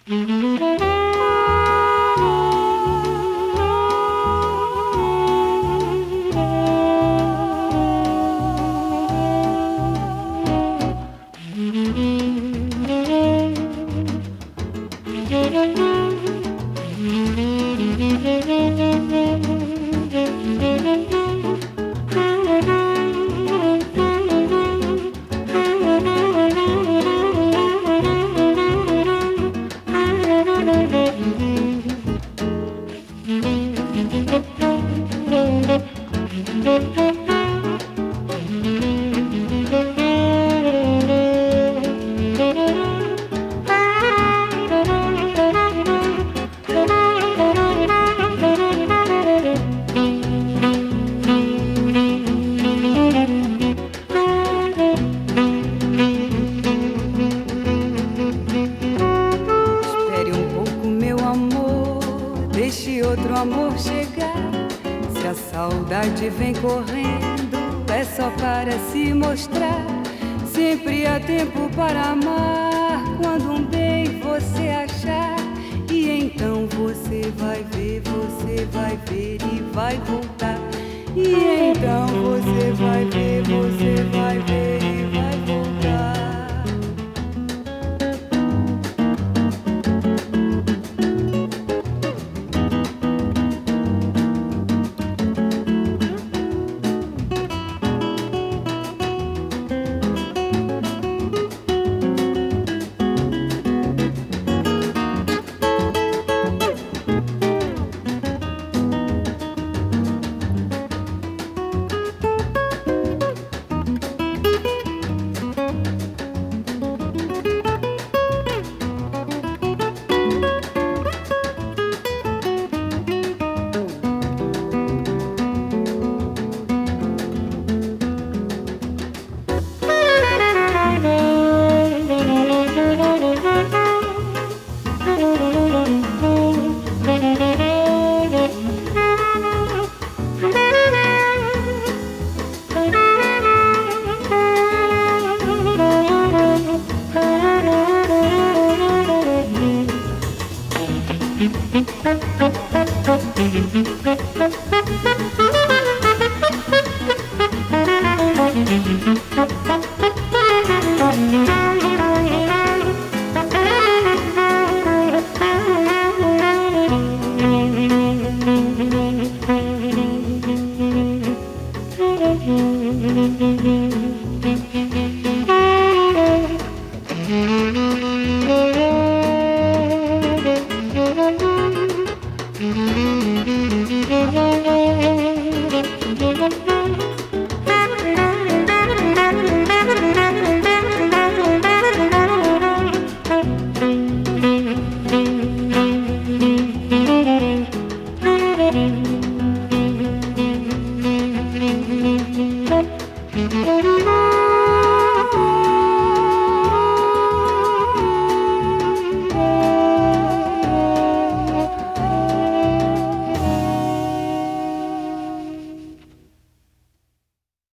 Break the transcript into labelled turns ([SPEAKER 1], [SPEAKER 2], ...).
[SPEAKER 1] Espere um pouco, meu amor, deixe outro amor chegar. Se a saudade vem correndo, é só para se mostrar. Sempre há tempo para amar, quando um bem você achar. E então você vai ver e vai voltar. E então você vai ver e vai voltar.